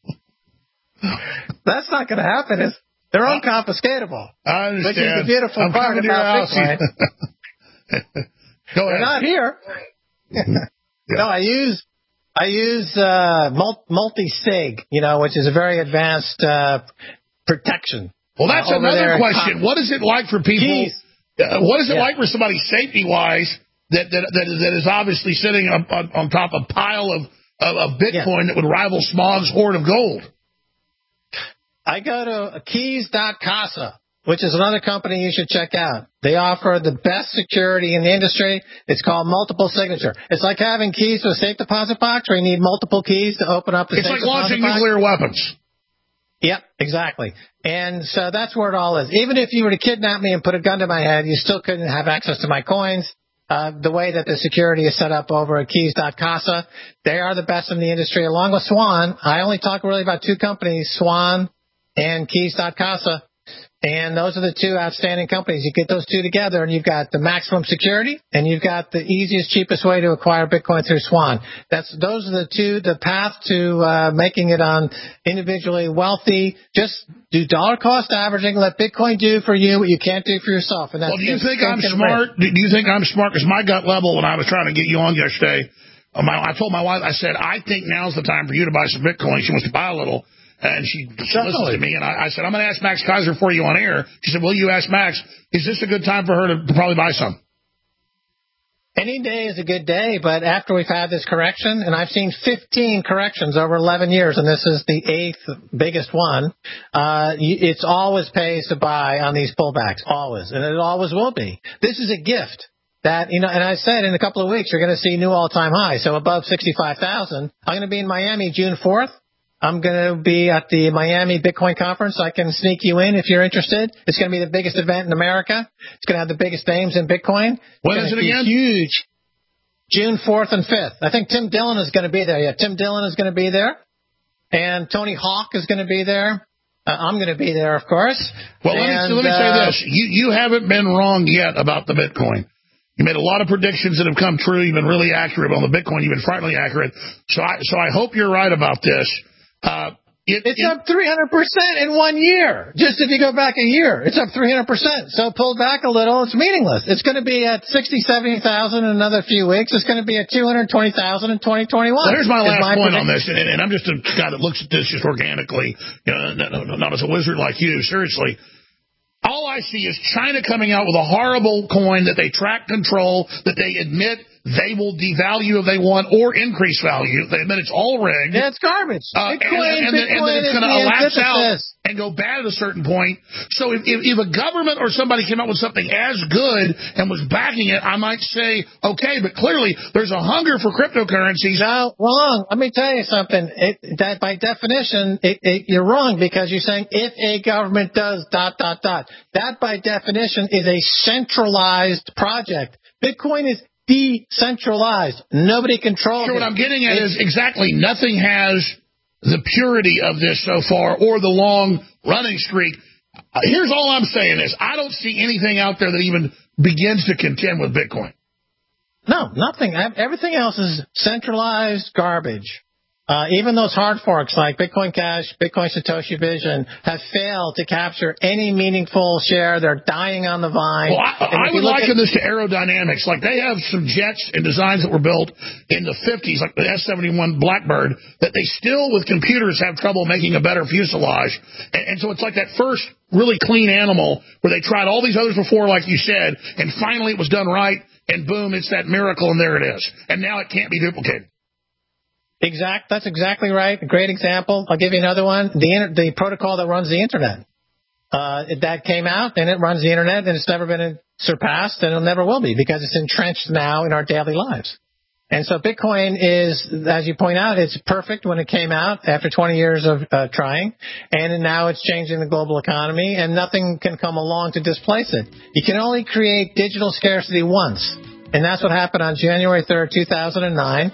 That's not going to happen. They're unconfiscatable. I understand. Which is the beautiful part about Bitcoin. Go ahead. They're not here. No, I use multi-sig, which is a very advanced protection. Well, that's another question. What is it like for people? What is it like for somebody safety-wise that is obviously sitting on top of a pile of Bitcoin that would rival Smog's hoard of gold? I go to keys.casa, which is another company you should check out. They offer the best security in the industry. It's called multiple signature. It's like having keys to a safe deposit box where you need multiple keys to open up the safe deposit box. It's like launching nuclear weapons. Yep, exactly. And so that's where it all is. Even if you were to kidnap me and put a gun to my head, you still couldn't have access to my coins. the way that the security is set up over at Keys.Casa. They are the best in the industry, along with Swan. I only talk really about two companies, Swan and Keys.Casa. And those are the two outstanding companies. You get those two together, and you've got the maximum security, and you've got the easiest, cheapest way to acquire Bitcoin through Swan. Those are the path to making it on individually wealthy. Just do dollar cost averaging. Let Bitcoin do for you what you can't do for yourself. And that's do you think I'm smart? Do you think I'm smart? Because my gut level, when I was trying to get you on yesterday, I told my wife, I said, I think now's the time for you to buy some Bitcoin. She wants to buy a little. And she listened to me, and I said, I'm going to ask Max Kaiser for you on air. She said, will you ask Max, is this a good time for her to probably buy some? Any day is a good day, but after we've had this correction, and I've seen 15 corrections over 11 years, and this is the 8th biggest one, it's always pays to buy on these pullbacks, always, and it always will be. This is a gift. That, and I said in a couple of weeks, you're going to see new all-time high, so above 65,000. I'm going to be in Miami June 4th. I'm going to be at the Miami Bitcoin Conference. I can sneak you in if you're interested. It's going to be the biggest event in America. It's going to have the biggest names in Bitcoin. When is it again? Huge. June 4th and 5th. I think Tim Dillon is going to be there. Yeah, Tim Dillon is going to be there. And Tony Hawk is going to be there. I'm going to be there, of course. Well, let me say this. You haven't been wrong yet about the Bitcoin. You made a lot of predictions that have come true. You've been really accurate on the Bitcoin. You've been frighteningly accurate. So I hope you're right about this. It's up 300% in 1 year. Just if you go back a year, it's up 300%. So pull back a little, it's meaningless. It's going to be at 60,000, 70,000 in another few weeks. It's going to be at 220,000 in 2021. Well, here's my last point on this, and I'm just a guy that looks at this just organically, not as a wizard like you, seriously. All I see is China coming out with a horrible coin that they track control, that they admit they will devalue if they want or increase value. They admit it's all rigged. Yeah, it's garbage. And then it's going to lapse out and go bad at a certain point. So if a government or somebody came up with something as good and was backing it, I might say, okay, but clearly there's a hunger for cryptocurrencies. No, wrong. Let me tell you something. That by definition, you're wrong because you're saying if a government does ... That by definition is a centralized project. Bitcoin is decentralized. Nobody controls it. What I'm getting at is exactly nothing has the purity of this so far or the long running streak. Here's all I'm saying is I don't see anything out there that even begins to contend with Bitcoin. No, nothing. Everything else is centralized garbage. Even those hard forks like Bitcoin Cash, Bitcoin Satoshi Vision have failed to capture any meaningful share. They're dying on the vine. Well, I would liken this to aerodynamics. Like they have some jets and designs that were built in the 50s, like the S-71 Blackbird, that they still, with computers, have trouble making a better fuselage. And so it's like that first really clean animal where they tried all these others before, like you said, and finally it was done right, and boom, it's that miracle, and there it is. And now it can't be duplicated. That's exactly right. A great example. I'll give you another one. The protocol that runs the Internet. That came out, and it runs the Internet, and it's never been surpassed, and it never will be, because it's entrenched now in our daily lives. And so Bitcoin is, as you point out, it's perfect when it came out after 20 years of trying, and now it's changing the global economy, and nothing can come along to displace it. You can only create digital scarcity once, and that's what happened on January 3rd, 2009,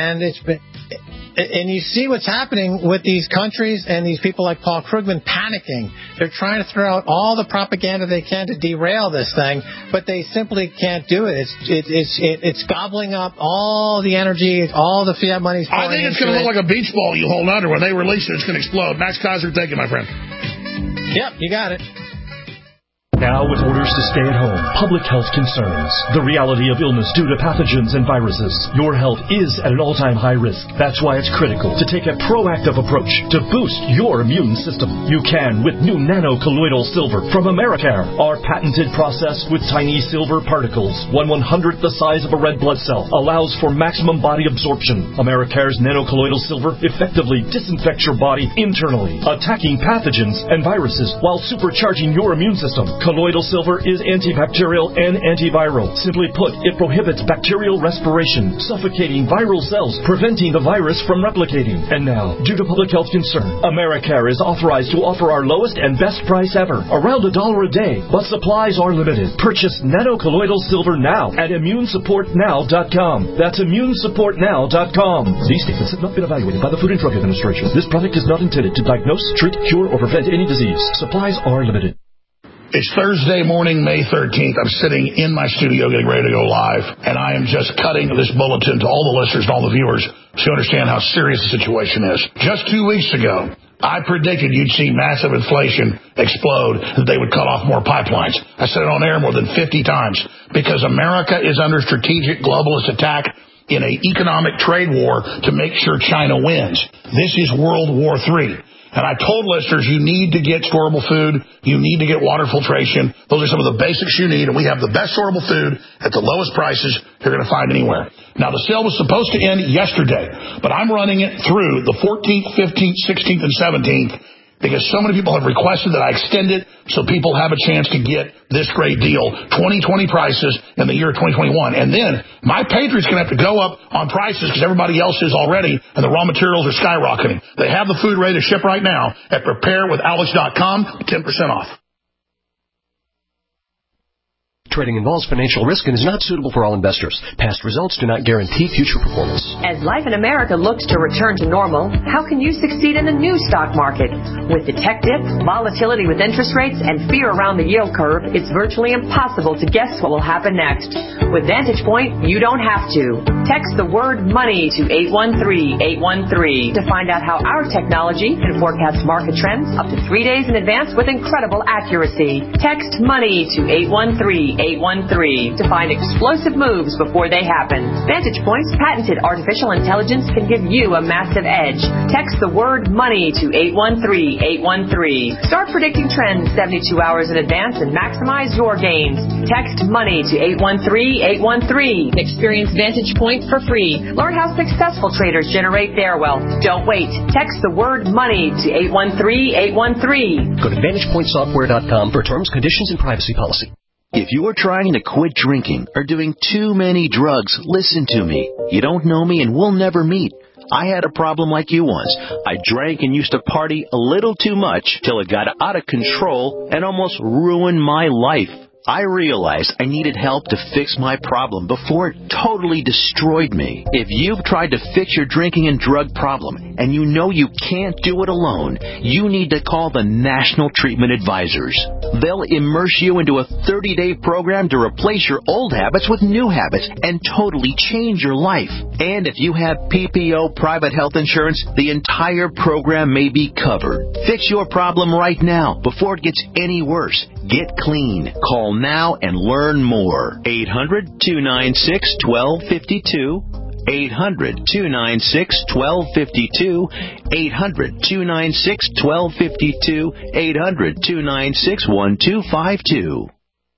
and you see what's happening with these countries and these people like Paul Krugman panicking. They're trying to throw out all the propaganda they can to derail this thing, but they simply can't do it. It's gobbling up all the energy, all the fiat money's pouring. I think it's going to look like a beach ball you hold under. When they release it, it's going to explode. Max Kaiser, thank you, my friend. Yep, you got it. Now, with orders to stay at home, public health concerns, the reality of illness due to pathogens and viruses, your health is at an all-time high risk. That's why it's critical to take a proactive approach to boost your immune system. You can with new nano-colloidal silver from Americare. Our patented process with tiny silver particles, 1/100th the size of a red blood cell, allows for maximum body absorption. Americare's nano-colloidal silver effectively disinfects your body internally, attacking pathogens and viruses while supercharging your immune system. Colloidal silver is antibacterial and antiviral. Simply put, it prohibits bacterial respiration, suffocating viral cells, preventing the virus from replicating. And now, due to public health concern, Americare is authorized to offer our lowest and best price ever, around $1 a day, but supplies are limited. Purchase nanocolloidal silver now at immunesupportnow.com. That's immunesupportnow.com. These statements have not been evaluated by the Food and Drug Administration. This product is not intended to diagnose, treat, cure, or prevent any disease. Supplies are limited. It's Thursday morning, May 13th. I'm sitting in my studio getting ready to go live, and I am just cutting this bulletin to all the listeners and all the viewers so you understand how serious the situation is. Just 2 weeks ago, I predicted you'd see massive inflation explode, that they would cut off more pipelines. I said it on air more than 50 times because America is under strategic globalist attack in an economic trade war to make sure China wins. This is World War III. And I told listeners, you need to get storable food. You need to get water filtration. Those are some of the basics you need. And we have the best storable food at the lowest prices you're going to find anywhere. Now, the sale was supposed to end yesterday, but I'm running it through the 14th, 15th, 16th, and 17th because so many people have requested that I extend it so people have a chance to get this great deal, 2020 prices in the year 2021. And then my Patriot's going to have to go up on prices because everybody else is already, and the raw materials are skyrocketing. They have the food ready to ship right now at preparewithalex.com, 10% off. Trading involves financial risk and is not suitable for all investors. Past results do not guarantee future performance. As life in America looks to return to normal, how can you succeed in the new stock market? With the tech dip, volatility with interest rates, and fear around the yield curve, it's virtually impossible to guess what will happen next. With Vantage Point, you don't have to. Text the word money to 813-813 to find out how our technology can forecast market trends up to 3 days in advance with incredible accuracy. Text money to 813-813 to find explosive moves before they happen. Vantage Point's patented artificial intelligence can give you a massive edge. Text the word money to 813-813. Start predicting trends 72 hours in advance and maximize your gains. Text money to 813-813. Experience Vantage Point for free. Learn how successful traders generate their wealth. Don't wait. Text the word money to 813-813. Go to VantagePointSoftware.com for terms, conditions, and privacy policy. If you are trying to quit drinking or doing too many drugs, listen to me. You don't know me and we'll never meet. I had a problem like you once. I drank and used to party a little too much till it got out of control and almost ruined my life. I realized I needed help to fix my problem before it totally destroyed me. If you've tried to fix your drinking and drug problem and you know you can't do it alone, you need to call the National Treatment Advisors. They'll immerse you into a 30-day program to replace your old habits with new habits and totally change your life. And if you have PPO private health insurance, the entire program may be covered. Fix your problem right now before it gets any worse. Get clean. Call now and learn more. 800-296-1252. 800-296-1252. 800-296-1252. 800-296-1252.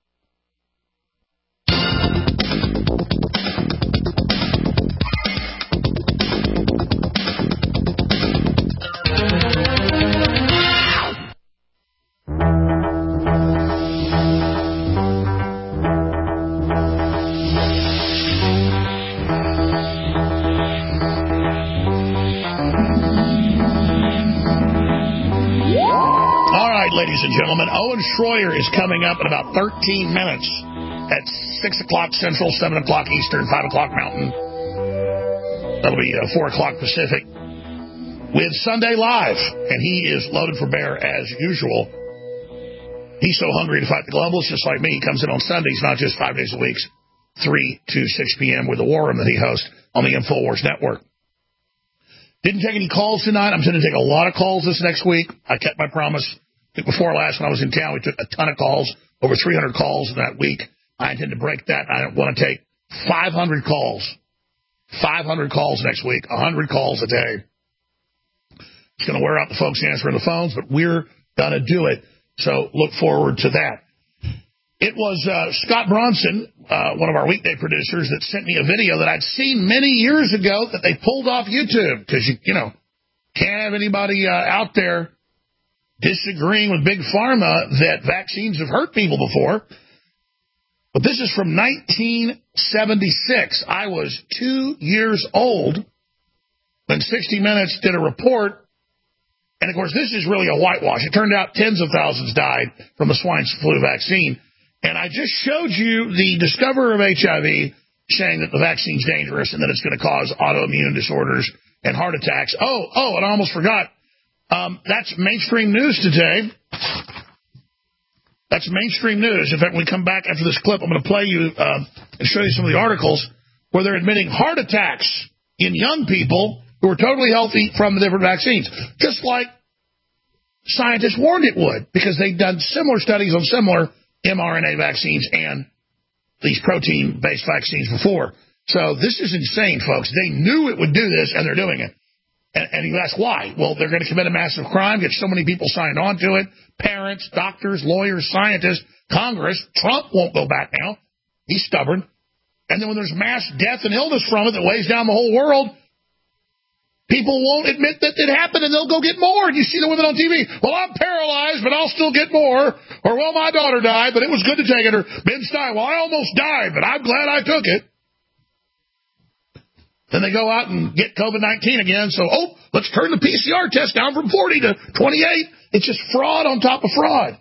Ladies and gentlemen, Owen Schroyer is coming up in about 13 minutes at 6 o'clock Central, 7 o'clock Eastern, 5 o'clock Mountain. That'll be 4 o'clock Pacific with Sunday Live. And he is loaded for bear as usual. He's so hungry to fight the globalists, just like me. He comes in on Sundays, not just 5 days a week, 3 to 6 p.m. with the War Room that he hosts on the InfoWars Network. Didn't take any calls tonight. I'm going to take a lot of calls this next week. I kept my promise. Before last, when I was in town, we took a ton of calls, over 300 calls in that week. I intend to break that. I want to take 500 calls. 500 calls next week, 100 calls a day. It's going to wear out the folks answering the phones, but we're going to do it. So look forward to that. It was Scott Bronson, one of our weekday producers, that sent me a video that I'd seen many years ago that they pulled off YouTube because, you know, can't have anybody out there disagreeing with Big Pharma that vaccines have hurt people before. But this is from 1976. I was 2 years old when 60 Minutes did a report. And, of course, this is really a whitewash. It turned out tens of thousands died from the swine flu vaccine. And I just showed you the discoverer of HIV saying that the vaccine's dangerous and that it's going to cause autoimmune disorders and heart attacks. Oh, and I almost forgot. That's mainstream news today. That's mainstream news. In fact, when we come back after this clip, I'm going to play you and show you some of the articles where they're admitting heart attacks in young people who are totally healthy from the different vaccines, just like scientists warned it would, because they've done similar studies on similar mRNA vaccines and these protein-based vaccines before. So this is insane, folks. They knew it would do this, and they're doing it. And you ask why? Well, they're going to commit a massive crime, get so many people signed on to it, parents, doctors, lawyers, scientists, Congress. Trump won't go back now. He's stubborn. And then when there's mass death and illness from it that weighs down the whole world, people won't admit that it happened, and they'll go get more. And you see the women on TV, well, I'm paralyzed, but I'll still get more. Or, well, my daughter died, but it was good to take it. Or Ben Stein, well, I almost died, but I'm glad I took it. Then they go out and get COVID-19 again. So, let's turn the PCR test down from 40 to 28. It's just fraud on top of fraud.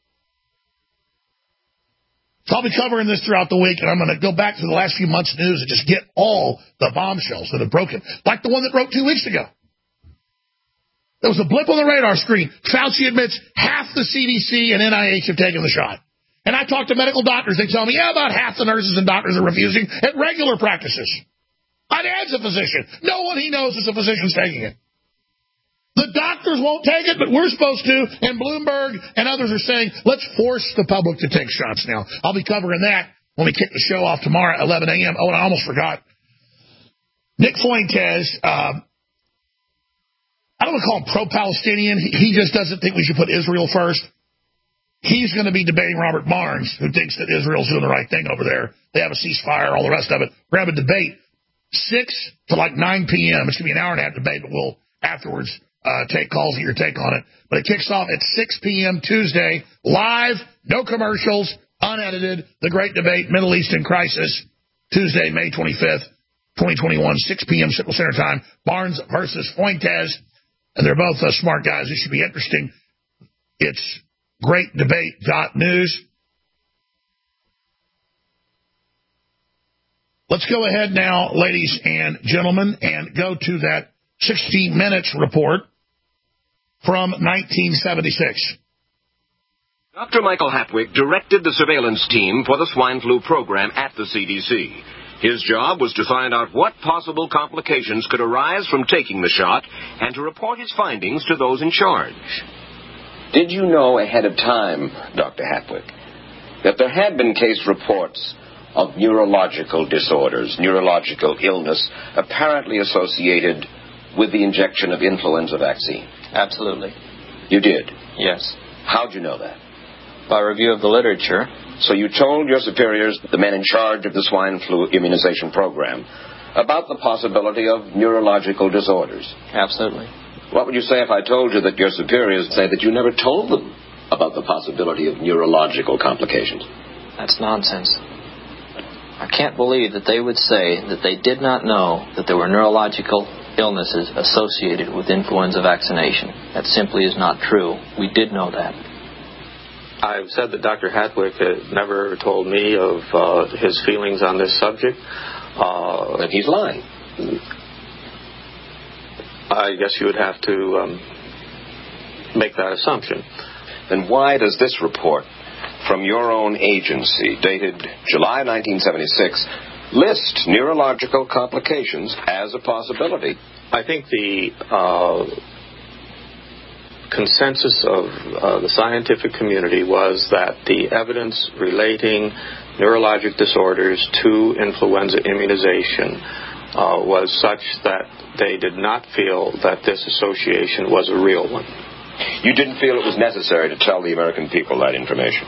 So I'll be covering this throughout the week, and I'm going to go back to the last few months' news and just get all the bombshells that have broken, like the one that broke 2 weeks ago. There was a blip on the radar screen. Fauci admits half the CDC and NIH have taken the shot. And I talk to medical doctors. They tell me, about half the nurses and doctors are refusing at regular practices. My dad's a physician. No one he knows is a physician's taking it. The doctors won't take it, but we're supposed to, and Bloomberg and others are saying, let's force the public to take shots now. I'll be covering that when we kick the show off tomorrow at 11 a.m. Oh, and I almost forgot. Nick Fuentes, I don't want to call him pro-Palestinian. He just doesn't think we should put Israel first. He's going to be debating Robert Barnes, who thinks that Israel's doing the right thing over there. They have a ceasefire, all the rest of it. We're going to have a debate 6 to 9 p.m. It's going to be an hour and a half debate, but we'll afterwards take calls, get your take on it. But it kicks off at 6 p.m. Tuesday, live, no commercials, unedited, the great debate, Middle Eastern crisis, Tuesday, May 25th, 2021, 6 p.m. Central Standard Time, Barnes versus Fuentes, and they're both smart guys. It should be interesting. It's greatdebate.news. Let's go ahead now, ladies and gentlemen, and go to that 60 Minutes report from 1976. Dr. Michael Hatwick directed the surveillance team for the swine flu program at the CDC. His job was to find out what possible complications could arise from taking the shot and to report his findings to those in charge. Did you know ahead of time, Dr. Hatwick, that there had been case reports of neurological disorders, neurological illness, apparently associated with the injection of influenza vaccine? Absolutely. You did? Yes. How'd you know that? By review of the literature. So you told your superiors, the men in charge of the swine flu immunization program, about the possibility of neurological disorders? Absolutely. What would you say if I told you that your superiors say that you never told them about the possibility of neurological complications? That's nonsense. I can't believe that they would say that they did not know that there were neurological illnesses associated with influenza vaccination. That simply is not true. We did know that. I've said that Dr. Hatwick had never told me of his feelings on this subject. Then he's lying. I guess you would have to make that assumption. Then why does this report from your own agency, dated July 1976, list neurological complications as a possibility? I think the consensus of the scientific community was that the evidence relating neurologic disorders to influenza immunization was such that they did not feel that this association was a real one. You didn't feel it was necessary to tell the American people that information?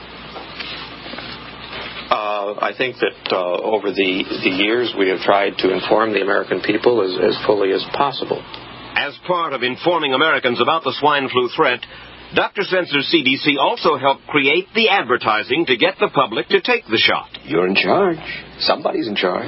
I think that over the years we have tried to inform the American people as fully as possible. As part of informing Americans about the swine flu threat, Dr. Sensor's CDC also helped create the advertising to get the public to take the shot. You're in charge. Somebody's in charge.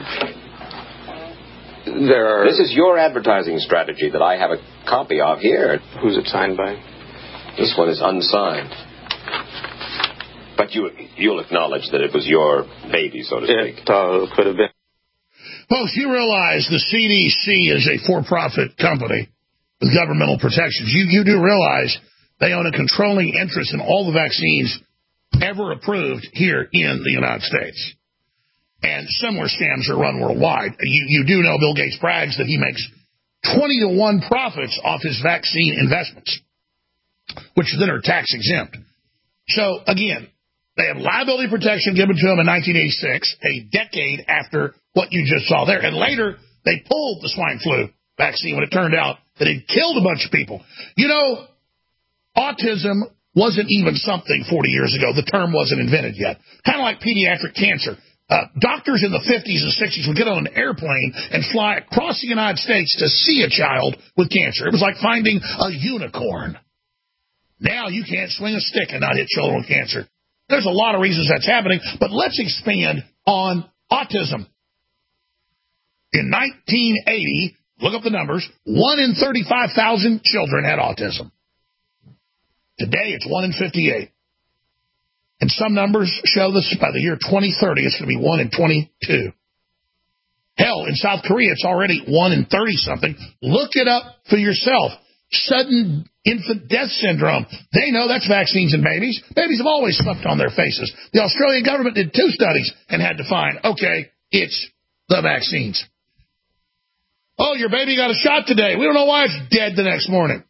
This is your advertising strategy that I have a copy of here. Who's it signed by? This one is unsigned. But you'll acknowledge that it was your baby, so to speak. It could have been. Folks, you realize the CDC is a for-profit company with governmental protections. You do realize they own a controlling interest in all the vaccines ever approved here in the United States. And similar scams are run worldwide. You do know Bill Gates brags that he makes 20-to-1 profits off his vaccine investments, which then are tax-exempt. So, again, they have liability protection given to them in 1986, a decade after what you just saw there. And later, they pulled the swine flu vaccine when it turned out that it killed a bunch of people. You know, autism wasn't even something 40 years ago. The term wasn't invented yet. Kind of like pediatric cancer. Doctors in the 50s and 60s would get on an airplane and fly across the United States to see a child with cancer. It was like finding a unicorn. Now you can't swing a stick and not hit children with cancer. There's a lot of reasons that's happening, but let's expand on autism. In 1980, look up the numbers, 1 in 35,000 children had autism. Today, it's 1 in 58. And some numbers show this by the year 2030, it's going to be 1 in 22. Hell, in South Korea, it's already 1 in 30-something. Look it up for yourself. Sudden infant death syndrome. They know that's vaccines in babies. Babies have always slept on their faces. The Australian government did 2 studies and had to find, okay, it's the vaccines. Oh, your baby got a shot today. We don't know why it's dead the next morning.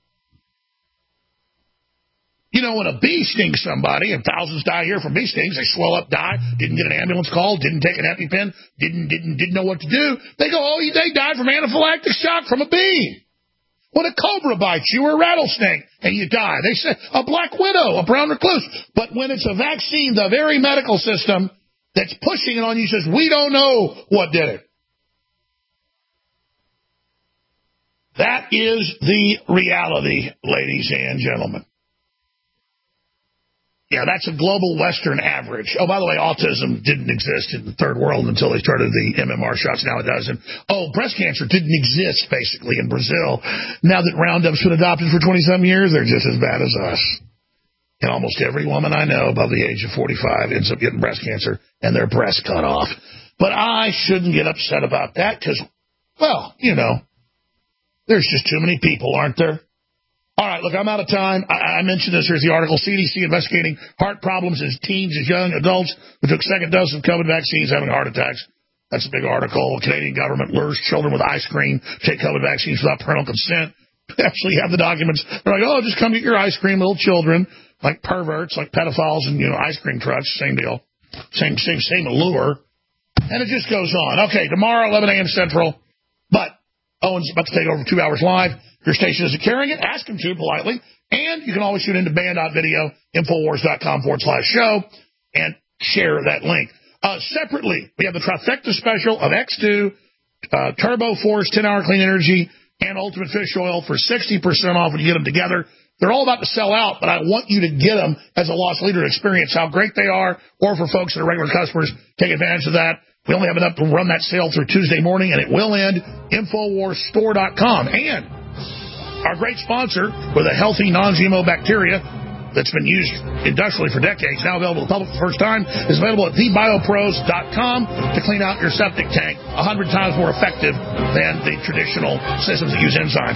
You know, when a bee stings somebody, and thousands die here from bee stings, they swell up, die, didn't get an ambulance call, didn't take an EpiPen, didn't know what to do. They go, oh, they died from anaphylactic shock from a bee. When a cobra bites you or a rattlesnake and you die, they say a black widow, a brown recluse. But when it's a vaccine, the very medical system that's pushing it on you says, we don't know what did it. That is the reality, ladies and gentlemen. Yeah, that's a global Western average. Oh, by the way, autism didn't exist in the third world until they started the MMR shots. Now it doesn't. Oh, breast cancer didn't exist, basically, in Brazil. Now that Roundup's been adopted for 20-some years, they're just as bad as us. And almost every woman I know above the age of 45 ends up getting breast cancer and their breast cut off. But I shouldn't get upset about that because, well, you know, there's just too many people, aren't there? All right, look, I'm out of time. I mentioned this. Here's the article. CDC investigating heart problems in teens as young adults who took second dose of COVID vaccines having heart attacks. That's a big article. Canadian government lures children with ice cream to take COVID vaccines without parental consent. They actually have the documents. They're like, oh, just come get your ice cream, little children, like perverts, like pedophiles and, you know, ice cream trucks. Same deal. Same allure. And it just goes on. Okay, tomorrow, 11 a.m. Central. But Owen's about to take over 2 hours live. Your station isn't carrying it. Ask him to politely. And you can always tune into band.video, Infowars.com/show, and share that link. Separately, we have the trifecta special of X2, Turbo Force, 10-hour clean energy, and Ultimate Fish Oil for 60% off when you get them together. They're all about to sell out, but I want you to get them as a lost leader to experience how great they are, or for folks that are regular customers, take advantage of that. We only have enough to run that sale through Tuesday morning, and it will end. InfoWarsStore.com. And our great sponsor with a healthy non-GMO bacteria that's been used industrially for decades, now available to the public for the first time, is available at TheBioPros.com to clean out your septic tank. 100 times more effective than the traditional systems that use enzymes.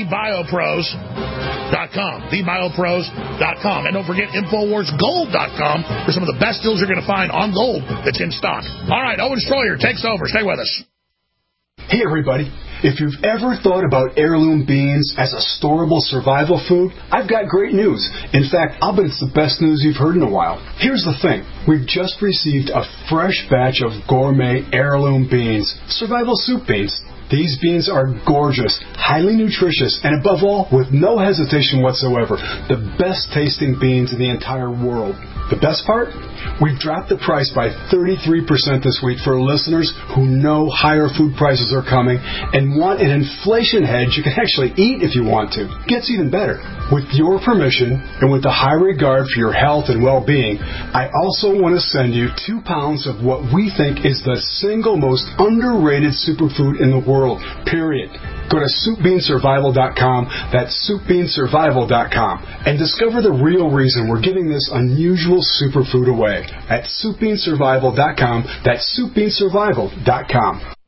TheBioPros.com. TheBioPros.com. And don't forget InfoWarsGold.com for some of the best deals you're going to find on gold that's in stock. All right, Owen Stroyer takes over. Stay with us. Hey, everybody. If you've ever thought about heirloom beans as a storable survival food, I've got great news. In fact, I'll bet it's the best news you've heard in a while. Here's the thing. We've just received a fresh batch of gourmet heirloom beans, survival soup beans. These beans are gorgeous, highly nutritious, and above all, with no hesitation whatsoever, the best tasting beans in the entire world. The best part? We've dropped the price by 33% this week for listeners who know higher food prices are coming and want an inflation hedge you can actually eat if you want to. It gets even better. With your permission and with a high regard for your health and well-being, I also want to send you 2 pounds of what we think is the single most underrated superfood in the world, period. Go to SoupBeanSurvival.com, that's SoupBeanSurvival.com, and discover the real reason we're giving this unusual superfood away at SoupBeanSurvival.com, that's SoupBeanSurvival.com.